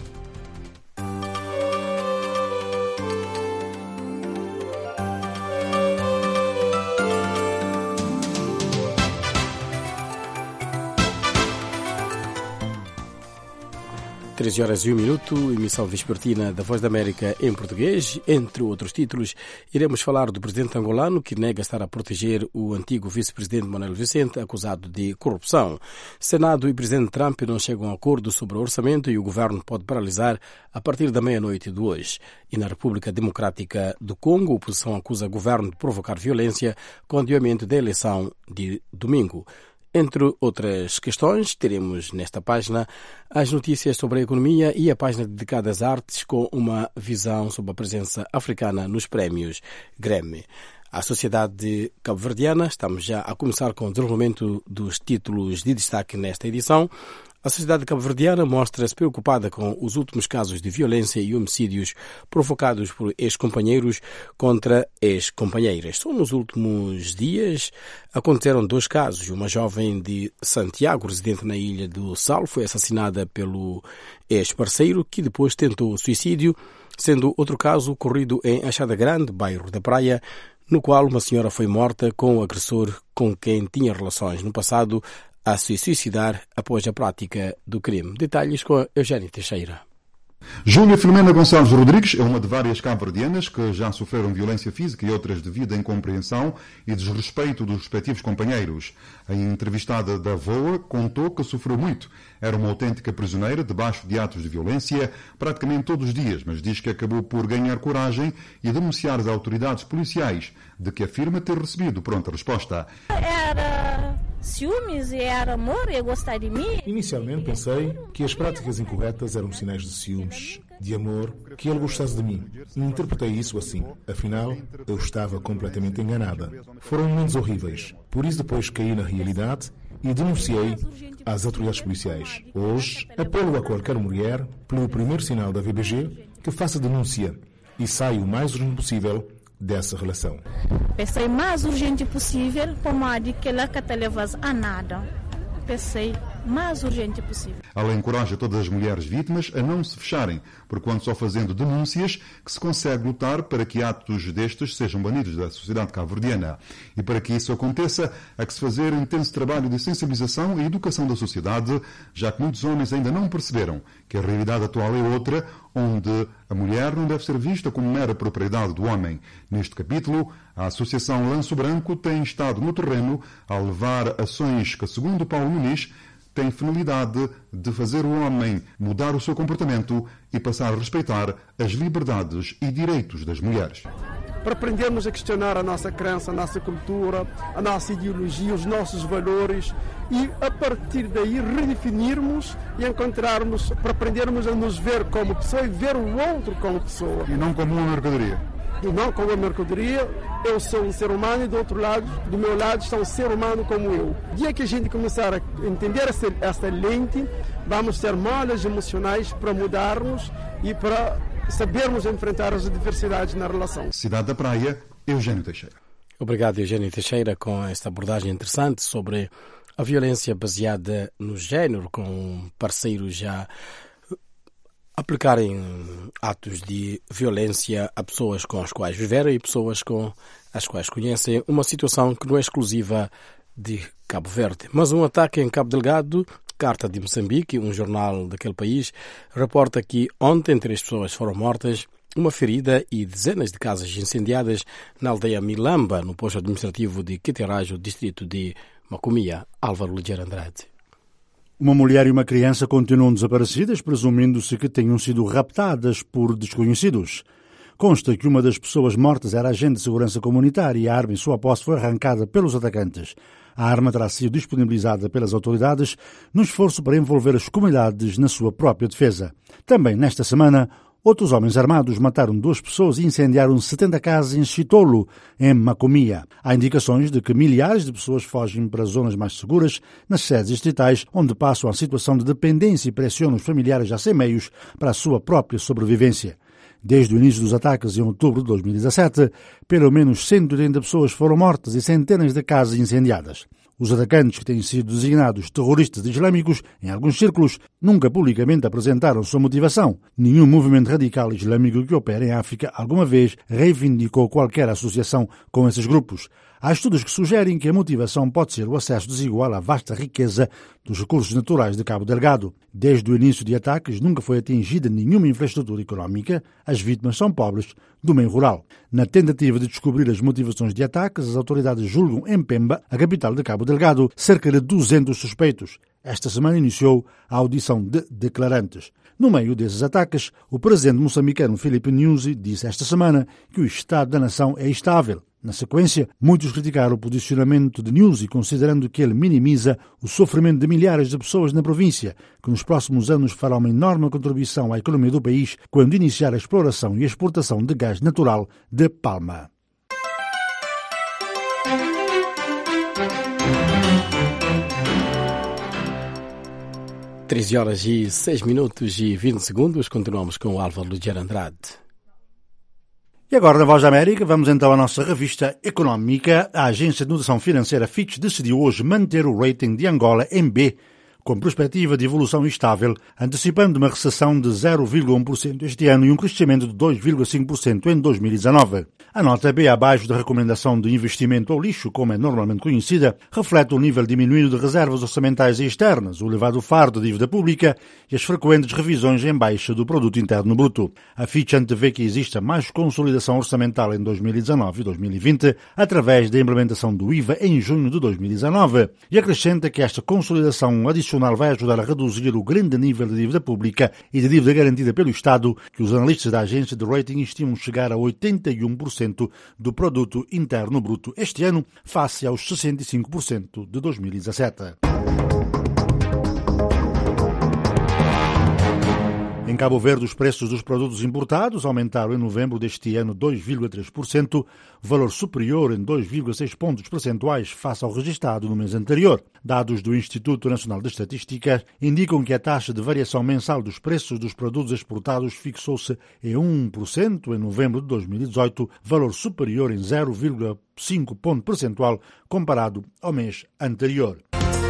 Treze horas e 1 minuto, emissão vespertina da Voz da América em português. Entre outros títulos, iremos falar do presidente angolano que nega estar a proteger o antigo vice-presidente Manuel Vicente, acusado de corrupção. Senado e presidente Trump não chegam a acordo sobre o orçamento e o governo pode paralisar a partir da meia-noite de hoje. E na República Democrática do Congo, a oposição acusa o governo de provocar violência com o adiamento da eleição de domingo. Entre outras questões, teremos nesta página as notícias sobre a economia e a página dedicada às artes com uma visão sobre a presença africana nos prémios Grammy. A sociedade cabo-verdiana, estamos já a começar com o desenvolvimento dos títulos de destaque nesta edição. A sociedade cabo-verdiana mostra-se preocupada com os últimos casos de violência e homicídios provocados por ex-companheiros contra ex-companheiras. Só nos últimos dias aconteceram 2 casos. Uma jovem de Santiago, residente na Ilha do Sal, foi assassinada pelo ex-parceiro, que depois tentou suicídio, sendo outro caso ocorrido em Achada Grande, bairro da Praia, no qual uma senhora foi morta com o agressor com quem tinha relações no passado a se suicidar após a prática do crime. Detalhes com Eugênio Teixeira. Júlia Filomena Gonçalves Rodrigues é uma de várias cabo-verdianas que já sofreram violência física e outras devido à incompreensão e desrespeito dos respectivos companheiros. A entrevistada da VOA contou que sofreu muito. Era uma autêntica prisioneira debaixo de atos de violência praticamente todos os dias, mas diz que acabou por ganhar coragem e denunciar as autoridades policiais, de que afirma ter recebido pronta resposta. Era ciúmes e era amor e gostar de mim. Inicialmente pensei que as práticas incorretas eram sinais de ciúmes, de amor, que ele gostasse de mim. E interpretei isso assim. Afinal, eu estava completamente enganada. Foram momentos horríveis. Por isso depois caí na realidade e denunciei às autoridades policiais. Hoje, apelo a qualquer mulher, pelo primeiro sinal da VBG, que faça denúncia e saia o mais urgente possível dessa relação. Pensei mais urgente possível, para que ela te levas a nada. Pensei mais urgente possível. Ela encoraja todas as mulheres vítimas a não se fecharem, porquanto só fazendo denúncias que se consegue lutar para que atos destes sejam banidos da sociedade cabo-verdiana. E para que isso aconteça, há que se fazer intenso trabalho de sensibilização e educação da sociedade, já que muitos homens ainda não perceberam que a realidade atual é outra, onde a mulher não deve ser vista como mera propriedade do homem. Neste capítulo, a Associação Lanço Branco tem estado no terreno a levar ações que, segundo Paulo Muniz, tem finalidade de fazer o homem mudar o seu comportamento e passar a respeitar as liberdades e direitos das mulheres. Para aprendermos a questionar a nossa crença, a nossa cultura, a nossa ideologia, os nossos valores e, a partir daí, redefinirmos e encontrarmos, para aprendermos a nos ver como pessoa e ver o outro como pessoa. E não como uma mercadoria. E não como uma mercadoria, eu sou um ser humano e do outro lado, do meu lado, está um ser humano como eu. No dia que a gente começar a entender esta lente, vamos ter malhas emocionais para mudarmos e para sabermos enfrentar as adversidades na relação. Cidade da Praia, Eugênio Teixeira. Obrigado, Eugênio Teixeira, com esta abordagem interessante sobre a violência baseada no género, com parceiros já aplicarem atos de violência a pessoas com as quais viveram e pessoas com as quais conhecem, uma situação que não é exclusiva de Cabo Verde. Mas um ataque em Cabo Delgado, Carta de Moçambique, um jornal daquele país, reporta que ontem 3 pessoas foram mortas, uma ferida e dezenas de casas incendiadas na aldeia Milamba, no posto administrativo de Quiterajo, distrito de Macomia. Álvaro Ligeiro Andrade. Uma mulher e uma criança continuam desaparecidas, presumindo-se que tenham sido raptadas por desconhecidos. Consta que uma das pessoas mortas era agente de segurança comunitária e a arma em sua posse foi arrancada pelos atacantes. A arma terá sido disponibilizada pelas autoridades no esforço para envolver as comunidades na sua própria defesa. Também nesta semana, Outros homens armados mataram 2 pessoas e incendiaram 70 casas em Chitolo, em Macomia. Há indicações de que milhares de pessoas fogem para zonas mais seguras, nas sedes distritais, onde passam a situação de dependência e pressionam os familiares já sem meios para a sua própria sobrevivência. Desde o início dos ataques em outubro de 2017, pelo menos 180 pessoas foram mortas e centenas de casas incendiadas. Os atacantes, que têm sido designados terroristas islâmicos em alguns círculos, nunca publicamente apresentaram sua motivação. Nenhum movimento radical islâmico que opera em África alguma vez reivindicou qualquer associação com esses grupos. Há estudos que sugerem que a motivação pode ser o acesso desigual à vasta riqueza dos recursos naturais de Cabo Delgado. Desde o início de ataques, nunca foi atingida nenhuma infraestrutura económica. As vítimas são pobres do meio rural. Na tentativa de descobrir as motivações de ataques, as autoridades julgam em Pemba, a capital de Cabo Delgado, cerca de 200 suspeitos. Esta semana iniciou a audição de declarantes. No meio desses ataques, o presidente moçambicano Filipe Nyusi disse esta semana que o estado da nação é estável. Na sequência, muitos criticaram o posicionamento de Nyusi, considerando que ele minimiza o sofrimento de milhares de pessoas na província, que nos próximos anos fará uma enorme contribuição à economia do país quando iniciar a exploração e a exportação de gás natural de palma. Às 13h06:20. Continuamos com o Álvaro Ludier Andrade. E agora, na Voz da América, vamos então à nossa revista económica. A agência de notação financeira Fitch decidiu hoje manter o rating de Angola em B, com perspectiva de evolução estável, antecipando uma recessão de 0,1% este ano e um crescimento de 2,5% em 2019. A nota B, abaixo da recomendação de investimento ao lixo, como é normalmente conhecida, reflete o nível diminuído de reservas orçamentais e externas, o elevado fardo de dívida pública e as frequentes revisões em baixa do produto interno bruto. A Fitch antevê que exista mais consolidação orçamental em 2019 e 2020, através da implementação do IVA em junho de 2019, e acrescenta que esta consolidação adicional vai ajudar a reduzir o grande nível de dívida pública e de dívida garantida pelo Estado, que os analistas da agência de rating estimam chegar a 81% do produto interno bruto este ano, face aos 65% de 2017. Em Cabo Verde, os preços dos produtos importados aumentaram em novembro deste ano 2,3%, valor superior em 2,6 pontos percentuais face ao registrado no mês anterior. Dados do Instituto Nacional de Estatística indicam que a taxa de variação mensal dos preços dos produtos exportados fixou-se em 1% em novembro de 2018, valor superior em 0,5 ponto percentual comparado ao mês anterior.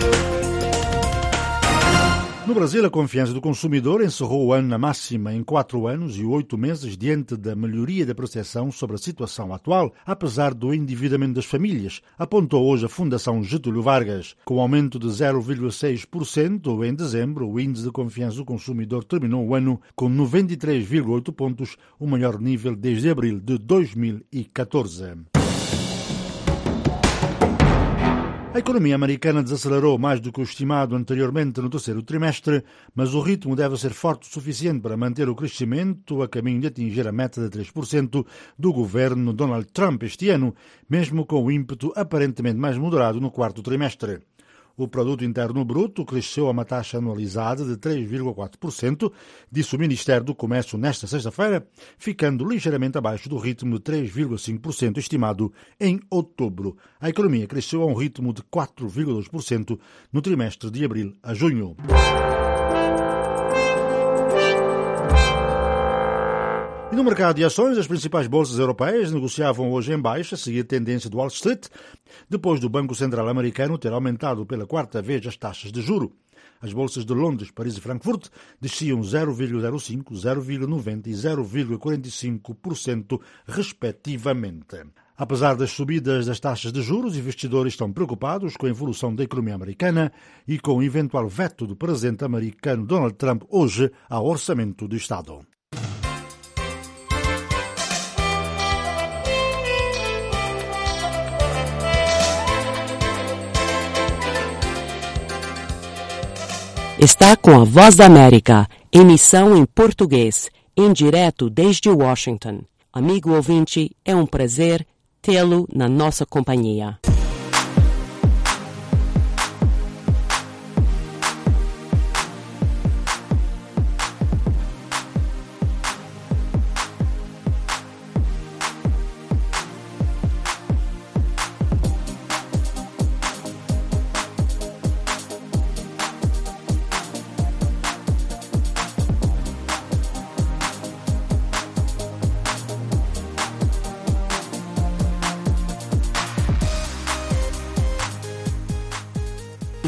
No Brasil, a confiança do consumidor encerrou o ano na máxima em 4 anos e 8 meses diante da melhoria da percepção sobre a situação atual, apesar do endividamento das famílias, apontou hoje a Fundação Getúlio Vargas. Com aumento de 0,6% em dezembro, o índice de confiança do consumidor terminou o ano com 93,8 pontos, o maior nível desde abril de 2014. A economia americana desacelerou mais do que o estimado anteriormente no terceiro trimestre, mas o ritmo deve ser forte o suficiente para manter o crescimento a caminho de atingir a meta de 3% do governo Donald Trump este ano, mesmo com o ímpeto aparentemente mais moderado no quarto trimestre. O produto interno bruto cresceu a uma taxa anualizada de 3,4%, disse o Ministério do Comércio nesta sexta-feira, ficando ligeiramente abaixo do ritmo de 3,5% estimado em outubro. A economia cresceu a um ritmo de 4,2% no trimestre de abril a junho. E no mercado de ações, as principais bolsas europeias negociavam hoje em baixa, a seguir a tendência do Wall Street, depois do Banco Central americano ter aumentado pela quarta vez as taxas de juro. As bolsas de Londres, Paris e Frankfurt desciam 0,05%, 0,90% e 0,45%, respectivamente. Apesar das subidas das taxas de juros, os investidores estão preocupados com a evolução da economia americana e com o eventual veto do presidente americano Donald Trump hoje ao Orçamento do Estado. Está com a Voz da América, emissão em português, em direto desde Washington. Amigo ouvinte, é um prazer tê-lo na nossa companhia.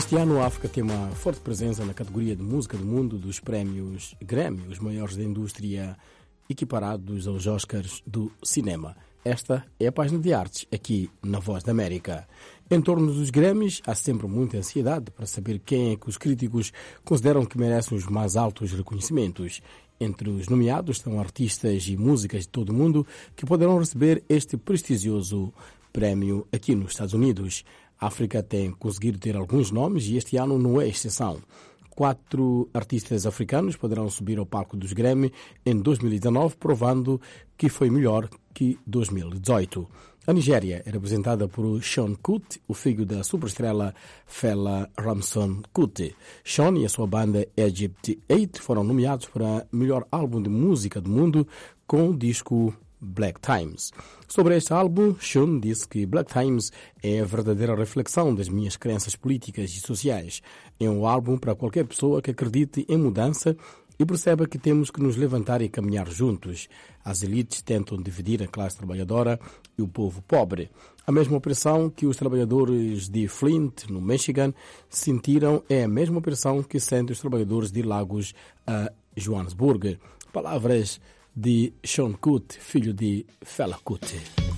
Este ano a África tem uma forte presença na categoria de música do mundo dos prémios Grammy, os maiores da indústria, equiparados aos Oscars do cinema. Esta é a página de artes aqui na Voz da América. Em torno dos Grammys, há sempre muita ansiedade para saber quem é que os críticos consideram que merecem os mais altos reconhecimentos. Entre os nomeados estão artistas e músicas de todo o mundo que poderão receber este prestigioso prémio aqui nos Estados Unidos. A África tem conseguido ter alguns nomes e este ano não é exceção. 4 artistas africanos poderão subir ao palco dos Grammy em 2019, provando que foi melhor que 2018. A Nigéria é representada por Sean Kuti, o filho da superestrela Fela Ramson Kuti. Sean e a sua banda Egypt 8 foram nomeados para melhor álbum de música do mundo com o disco Black Times. Sobre este álbum, Sean disse que Black Times é a verdadeira reflexão das minhas crenças políticas e sociais. É um álbum para qualquer pessoa que acredite em mudança e perceba que temos que nos levantar e caminhar juntos. As elites tentam dividir a classe trabalhadora e o povo pobre. A mesma opressão que os trabalhadores de Flint, no Michigan, sentiram é a mesma opressão que sentem os trabalhadores de Lagos a Johannesburg. Palavras de Sean Kuti, filho de Fela Kuti.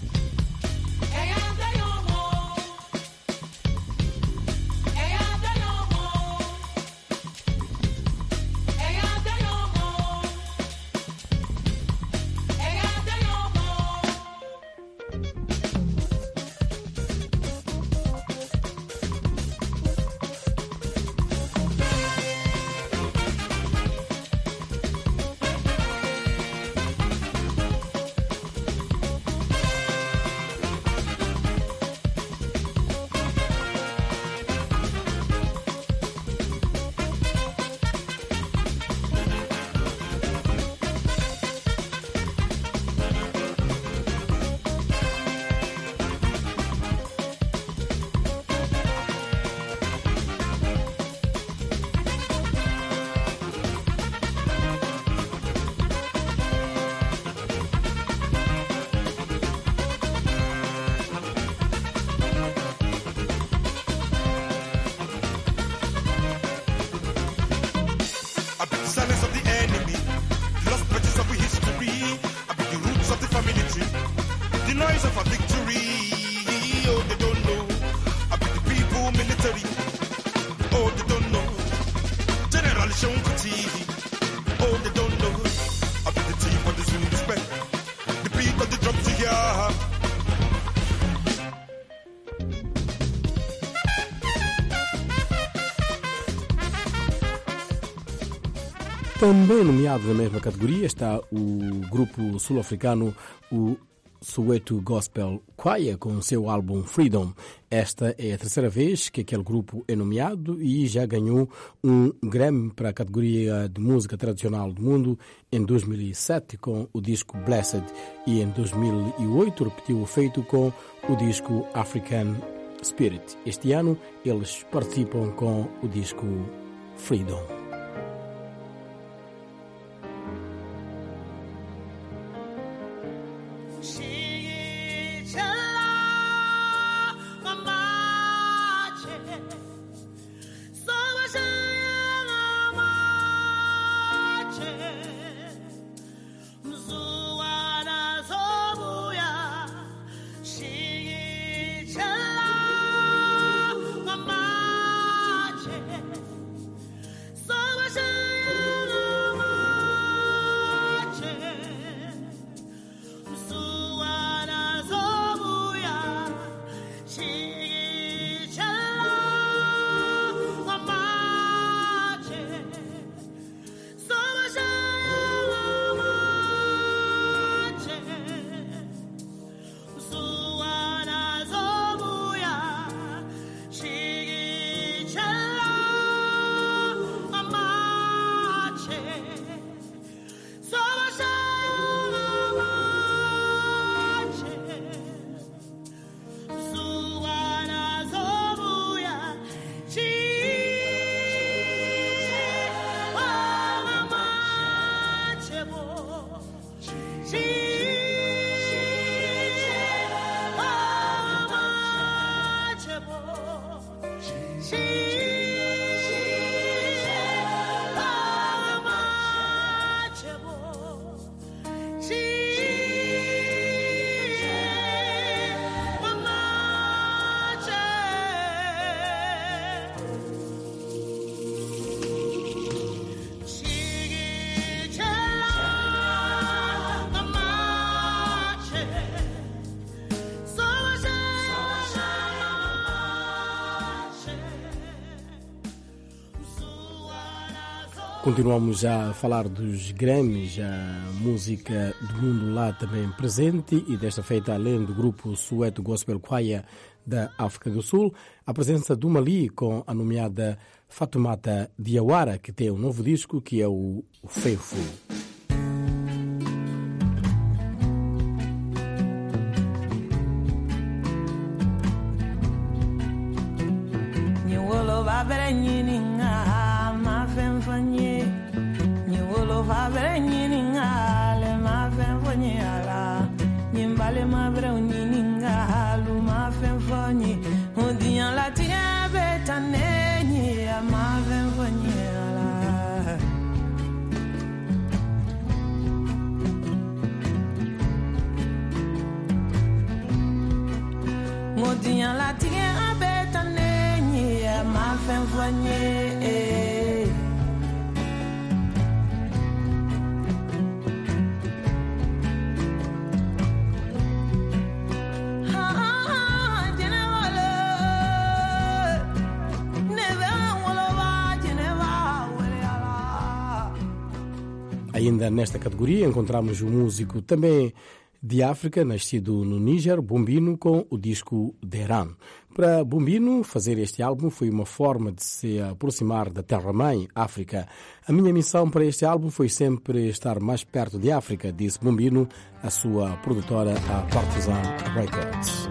Também nomeado na mesma categoria está o grupo sul-africano, o Soweto Gospel Choir, com o seu álbum Freedom. Esta é a terceira vez que aquele grupo é nomeado e já ganhou um Grammy para a categoria de música tradicional do mundo em 2007 com o disco Blessed e em 2008 repetiu o feito com o disco African Spirit. Este ano eles participam com o disco Freedom. So Continuamos a falar dos Grammys, a música do mundo lá também presente, e desta feita, além do grupo Soweto Gospel Choir da África do Sul, a presença do Mali com a nomeada Fatoumata Diawara, que tem um novo disco que é o Faithful. Ainda nesta categoria encontramos um músico também de África, nascido no Níger, Bombino, com o disco Deran. Para Bombino, fazer este álbum foi uma forma de se aproximar da terra-mãe, África. A minha missão para este álbum foi sempre estar mais perto de África, disse Bombino, a sua produtora, a Partizan Records.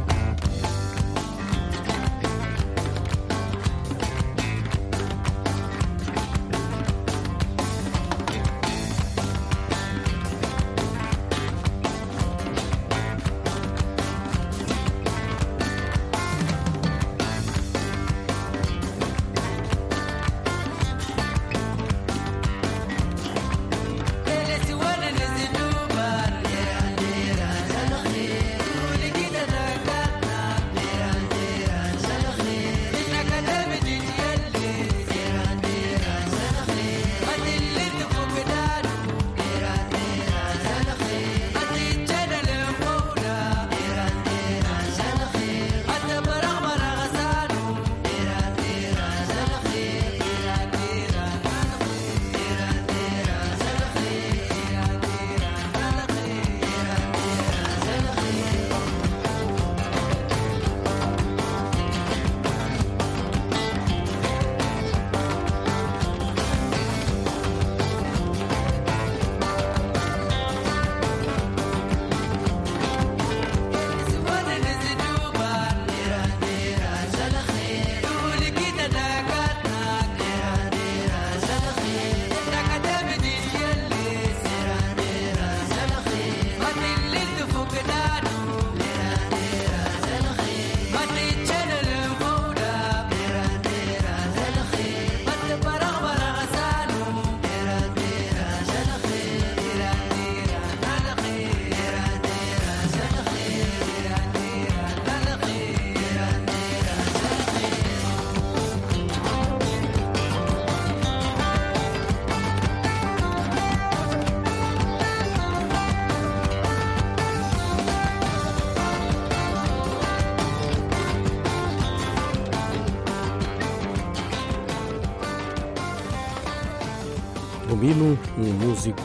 Bombino, um músico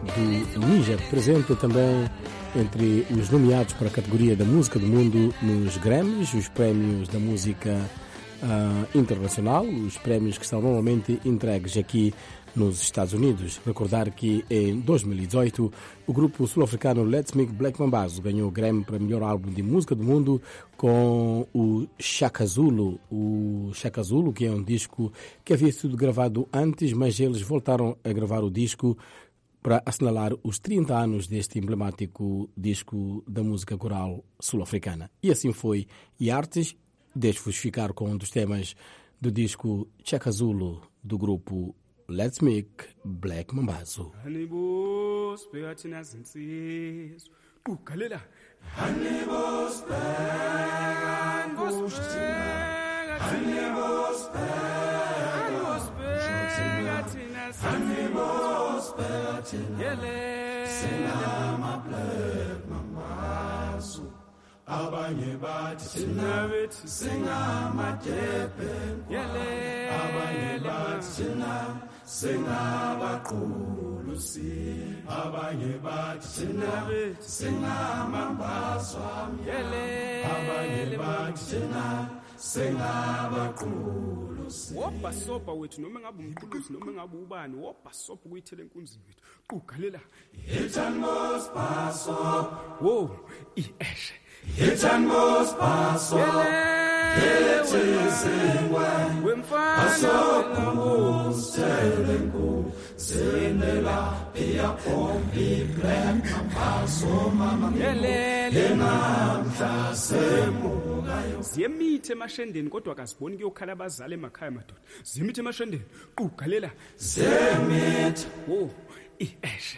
do Níger, presente também entre os nomeados para a categoria da música do mundo nos Grammys, os prémios da música internacional, os prémios que são normalmente entregues aqui nos Estados Unidos. Recordar que em 2018 o grupo sul-africano Let's Make Black Mambazo ganhou o Grammy para melhor álbum de música do mundo com o Shaka Zulu. O Shaka Zulu, que é um disco que havia sido gravado antes, mas eles voltaram a gravar o disco para assinalar os 30 anos deste emblemático disco da música coral sul-africana. E assim foi. E artes, deixo-vos ficar com um dos temas do disco Shaka Zulu do grupo Let's Make Black Mambazo. Abanye bathi thina bethi singamajepe abanye bathi thina singabaqulusi abanye bathi thina singamambazwa abanye bathi thina singabaqulusi wobhasobha wethu noma ngabe umqulusi noma ngabe ubani wobhasobha kuyithele enkunzini wethu ugalela Hilton Mos Basob wo ieshe Hilton Mos Basob Elethesengwe wemfana Selengu Senela Pia Pompi Black Paso Mama Lenamhla semugayo Ziyemithe emashendeni kodwa akasiboni kuyokhala abazali emakhaya madoda ziyemithe emashendeni ugalela Zemithe wo ieshe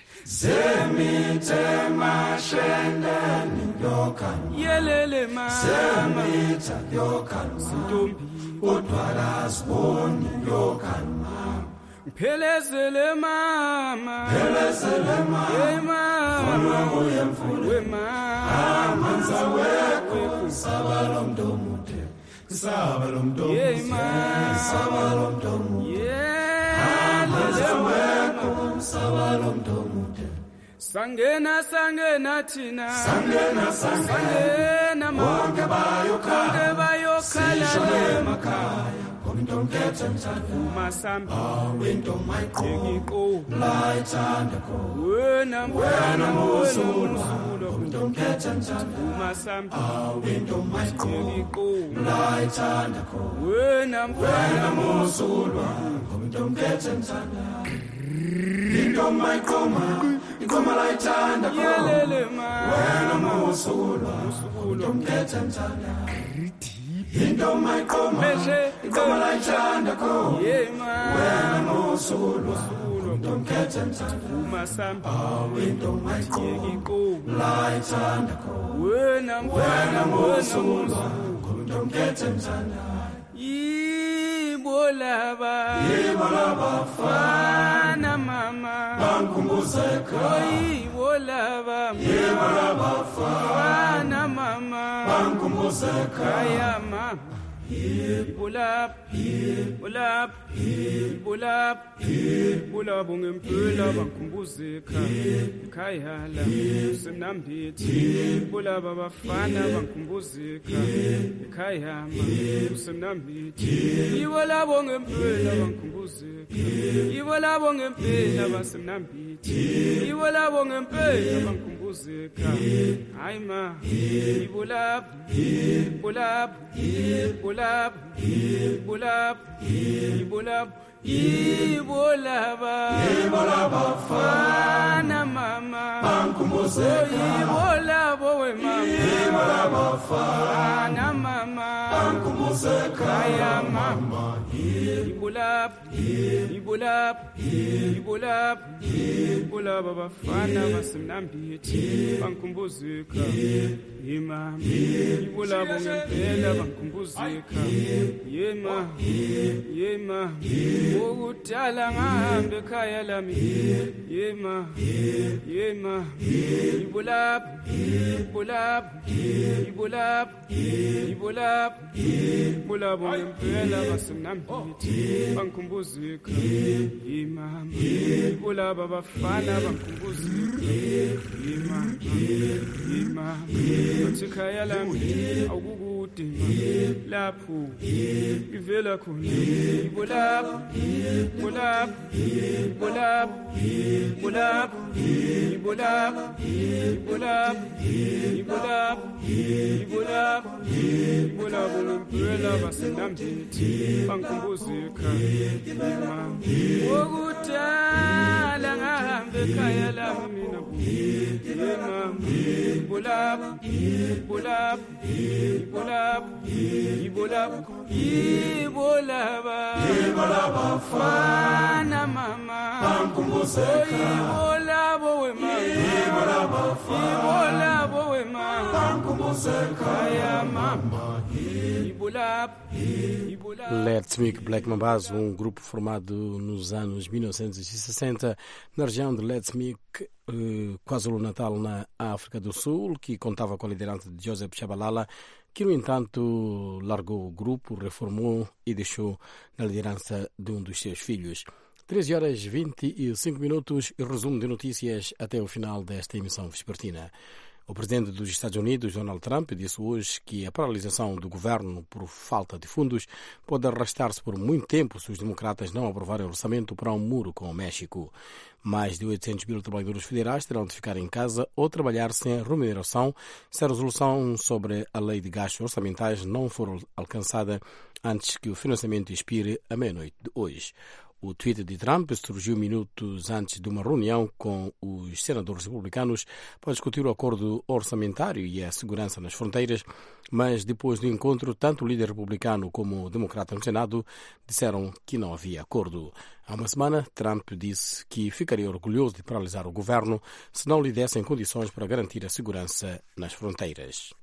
Zemithe mashendeni yokan yelele mama Zemithe yokan Ntombi kodwa kasiboni yokan mama Phelezele mama Phelezele mama Hey mama we mama amanza wekho sabalomdomude sabalomdomude Hey mama sabalomdomude amanza wekho sabalomdomude Sangena thina Sangena wonke bayokhala emakhaya Ntomkethe mthanda masambi winto mayiqo iqo layithanda kho wena musulwa ntomkethe mthanda masambi winto mayiqo iqo layithanda kho wena musulwa ntomkethe mthanda winto mayiqo iqoma layithanda kho yelele wena musulwa ntomkethe mthanda Into my coma, Ikoma layithanda kho wena musulwa ntomkethe mthanda masambi into my coma layithanda kho wena musulwa ntomkethe mthanda Ibolaba fana mama Bangkumbuzeka Ibolaba fana mama Bangkumbuzeka ya mama Bulab ngempela bangikhumbuzeka ekhaya la semnambithi bulab abafana bangikhumbuzeka ekhaya ma semnambithi ibolabo ngempela bangikhumbuzeka ibolabo ngempela basemnambithi ibolabo ngempela bangikhumbuzeka hayi ma bulab Ibolaba fana mama Bangkumbuzeka Ibolabo we mama Ibolaba fana mama Bangkumbuzeka ya mama Ibolab abafana basemnambithi bangikhumbuzeka Yema Ibolabo ngempela bangikhumbuzeka Yema ukudala ngahamba ekhaya lami Yema Ibolab ngempela basemnambithi bangikhumbuzeka Yema Ibolab abafana bangikhumbuzeka Yema Uthi khaya lami awukukude lapho ivela khona Ibolab ngempela basenambithi bangikhumbuzeka Yema ukudala ngahamba ekhaya lami mina Yema Ibolaba fana mama Bangkumbuzeka Ibolabo we mama Bangkumbuzeka ya mama Let's Make Black Mambazo, grupo formado nos anos 1960 na região de Let's Make, KwaZulu-Natal, na África do Sul, que contava com a liderança de Joseph Shabalala, que no entanto largou o grupo, reformou e deixou na liderança de um dos seus filhos. 13h25 e resumo de notícias até o final desta emissão vespertina. O presidente dos Estados Unidos, Donald Trump, disse hoje que a paralisação do governo por falta de fundos pode arrastar-se por muito tempo se os democratas não aprovarem o orçamento para um muro com o México. Mais de 800 mil trabalhadores federais terão de ficar em casa ou trabalhar sem remuneração se a resolução sobre a lei de gastos orçamentais não for alcançada antes que o financiamento expire à meia-noite de hoje. O tweet de Trump surgiu minutos antes de uma reunião com os senadores republicanos para discutir o acordo orçamentário e a segurança nas fronteiras, mas depois do encontro, tanto o líder republicano como o democrata no Senado disseram que não havia acordo. Há uma semana, Trump disse que ficaria orgulhoso de paralisar o governo se não lhe dessem condições para garantir a segurança nas fronteiras.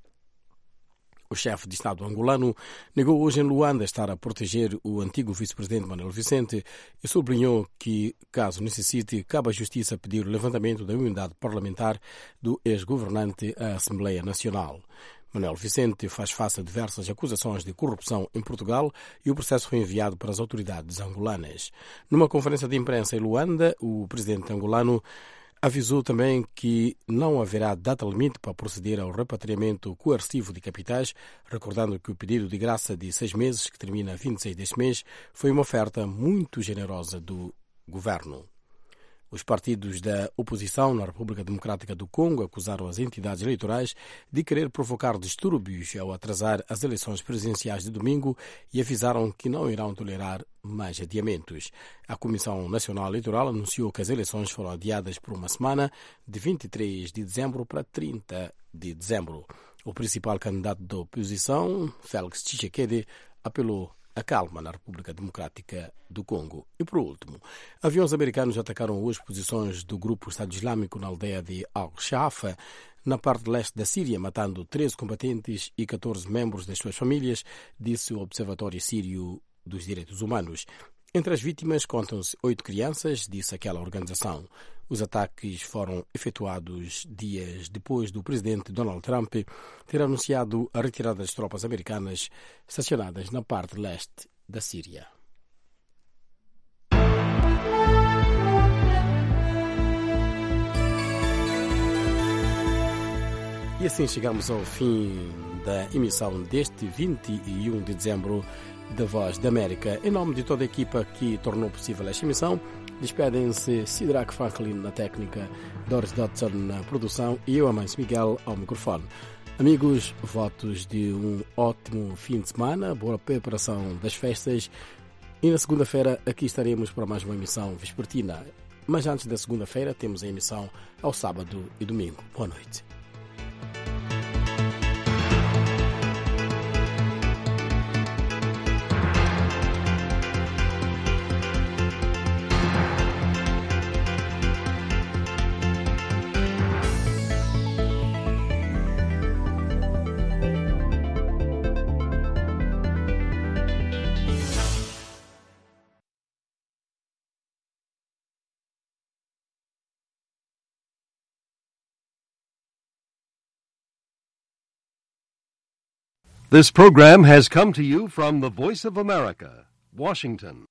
O chefe de Estado angolano negou hoje em Luanda estar a proteger o antigo vice-presidente Manuel Vicente e sublinhou que, caso necessite, cabe à Justiça pedir o levantamento da imunidade parlamentar do ex-governante à Assembleia Nacional. Manuel Vicente faz face a diversas acusações de corrupção em Portugal e o processo foi enviado para as autoridades angolanas. Numa conferência de imprensa em Luanda, o presidente angolano avisou também que não haverá data limite para proceder ao repatriamento coercivo de capitais, recordando que o pedido de graça de 6 meses, que termina a 26 deste mês, foi uma oferta muito generosa do governo. Os partidos da oposição na República Democrática do Congo acusaram as entidades eleitorais de querer provocar distúrbios ao atrasar as eleições presidenciais de domingo e avisaram que não irão tolerar mais adiamentos. A Comissão Nacional Eleitoral anunciou que as eleições foram adiadas por uma semana, de 23 de dezembro para 30 de dezembro. O principal candidato da oposição, Félix Tshisekedi, apelou a calma na República Democrática do Congo. E, por último, aviões americanos atacaram hoje posições do grupo Estado Islâmico na aldeia de Al-Shafa, na parte leste da Síria, matando 13 combatentes e 14 membros das suas famílias, disse o Observatório Sírio dos Direitos Humanos. Entre as vítimas contam-se 8 crianças, disse aquela organização. Os ataques foram efetuados dias depois do presidente Donald Trump ter anunciado a retirada das tropas americanas estacionadas na parte leste da Síria. E assim chegamos ao fim da emissão deste 21 de dezembro da Voz da América. Em nome de toda a equipa que tornou possível esta emissão, despedem-se Sidrak Franklin na técnica, Doris Dodson na produção e eu, Amâncio Miguel, ao microfone. Amigos, votos de um ótimo fim de semana, boa preparação das festas e na segunda-feira aqui estaremos para mais uma emissão vespertina. Mas antes da segunda-feira temos a emissão ao sábado e domingo. Boa noite. This program has come to you from the Voice of America, Washington.